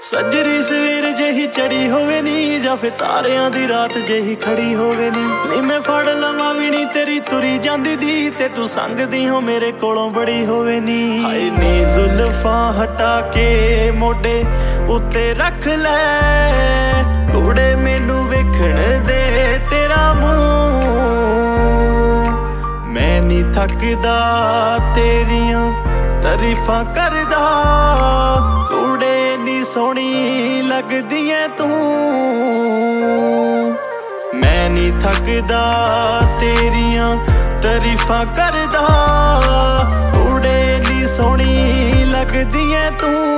ਸੱਜਰੀ ਸਵੇਰ ਜਿਹੀ ਚੜੀ ਹੋਵੇ ਨੀ, ਜਾਂ ਫਿਰ ਤਾਰਿਆਂ ਦੀ ਰਾਤ ਜਿਹੀ ਖੜੀ ਹੋਵੇ ਨੀ ਮੈਂ ਫੜ ਲਵਾਂ ਵੀ ਨੀ ਤੇਰੀ ਤੁਰੀ ਜਾਂਦੀ ਦੀ, ਤੇ ਤੂੰ ਸੰਗਦੀ ਹੋ ਮੇਰੇ ਕੋਲੋਂ ਬੜੀ ਹੋਵੇ ਨੀ। ਹਾਏ ਨੀ ਜ਼ੁਲਫਾਂ ਹਟਾ ਕੇ ਮੋਢੇ ਉੱਤੇ ਰੱਖ ਲੈ, ਕੁੜੇ ਮੈਨੂੰ ਵੇਖਣ ਦੇ ਤੇਰਾ ਮੂੰਹ। ਮੈਂ ਨੀ ਥੱਕਦਾ ਤੇਰੀਆਂ ਤਾਰੀਫਾਂ ਕਰਦਾ, ਕੁੜੇ ਨੀ ਸੋਹਣੀ ਲੱਗਦੀ ਐ ਤੂੰ। ਮੈਂ ਨੀ ਥੱਕਦਾ ਤੇਰੀਆਂ ਤਾਰੀਫਾਂ ਕਰਦਾ, ਕੁੜੇ ਨੀ ਸੋਹਣੀ ਲੱਗਦੀ ਐ ਤੂੰ।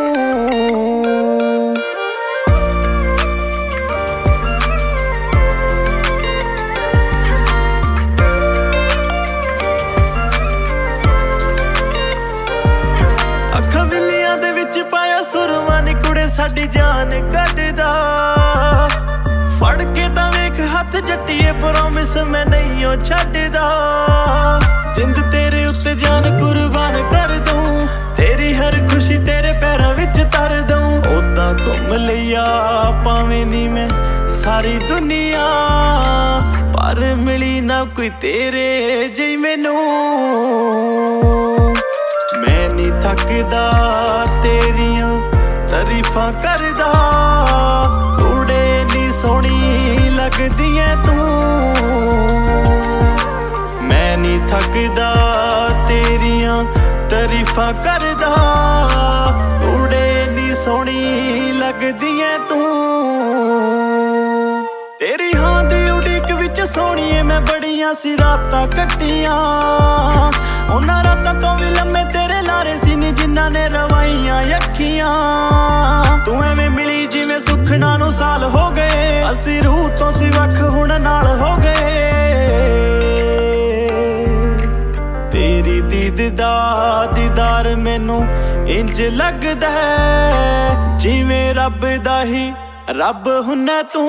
ਖਵਿਲਿਆਂ ਦੇ ਵਿੱਚ ਪਾਇਆ ਸੁਰਮਾ ਨੀ ਕੁੜੇ ਸਾਡੀ ਜਾਨ ਕੱਢਦਾ, ਫੜ ਕੇ ਤਾਂ ਵੇਖ ਹੱਥ ਜੱਟੀਏ ਪ੍ਰੋਮਿਸ ਮੈਂ ਨਹੀਂ ਓ ਛੱਡਦਾ। ਜਿੰਦ ਤੇਰੇ ਉੱਤੇ ਜਾਨ ਕੁਰਬਾਨ ਕਰ ਦੂੰ, ਤੇਰੀ ਹਰ ਖੁਸ਼ੀ ਤੇਰੇ ਪੈਰਾਂ ਵਿੱਚ ਧਰ ਦੂੰ। ਓਦਾਂ ਘੁੰਮ ਲਿਆ ਭਾਵੇਂ ਨੀ ਮੈਂ ਸਾਰੀ ਦੁਨੀਆ, ਪਰ ਮਿਲੀ ਨਾ ਕੋਈ ਤੇਰੇ ਜਿਹੀ ਮੈਨੂੰ। ਮੈਂ ਨੀ ਥੱਕਦਾ ਤੇਰੀਆਂ ਤਾਰੀਫਾਂ ਕਰਦਾ, ਕੁੜੇ ਨੀ ਸੋਹਣੀ ਲੱਗਦੀ ਐ ਤੂੰ। ਮੈਂ ਨੀ ਥੱਕਦਾ ਤੇਰੀਆਂ ਤਾਰੀਫਾਂ ਕਰਦਾ, ਕੁੜੇ ਨੀ ਸੋਹਣੀ ਲੱਗਦੀ ਐ ਤੂੰ। ਤੇਰੀ ਹਾਂ ਦੀ ਉਡੀਕ ਵਿੱਚ ਸੋਹਣੀਏ ਮੈਂ ਬੜੀਆਂ ਸੀ ਰਾਤਾਂ ਕੱਟੀਆਂ, ਉਹਨਾਂ ਰਾਤਾਂ ਤੋਂ ਵੀ ਲੰਮੇ ਤੇਰੇ ਲਾਰੇ ਸੀ ਨੀ ਜਿਨ੍ਹਾਂ ਨੇ ਰਵਾਈਆਂ ਅੱਖੀਆਂ। ਤੂੰ ਐਵੇਂ ਮਿਲੀ ਜਿਵੇਂ ਸੁਖਣਾ ਨੂੰ ਸਾਲ ਹੋ ਗਏ, ਅਸੀਂ ਰੂਹ ਤੋਂ ਸੀ ਵੱਖ ਹੁਣ ਨਾਲ ਹੋ ਗਏ। ਤੇਰੀ ਦੀਦ ਦਾ ਦੀਦਾਰ ਮੈਨੂੰ ਇੰਜ ਲੱਗਦਾ ਜਿਵੇਂ ਰੱਬ ਦਾ ਹੀ ਰੱਬ ਹੁੰਨਾ ਤੂੰ।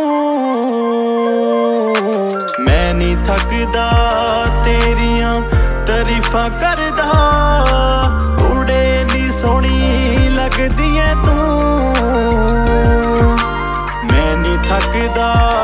ਮੈਂ ਨੀ ਥੱਕਦਾ ਤੇਰੀਆਂ ਤਾਰੀਫਾਂ ਕਰਦਾ, ਕੁੜੇ ਨੀ ਸੋਹਣੀ ਲੱਗਦੀ ਐ ਤੂੰ। ਮੈਂ ਨੀ ਥੱਕਦਾ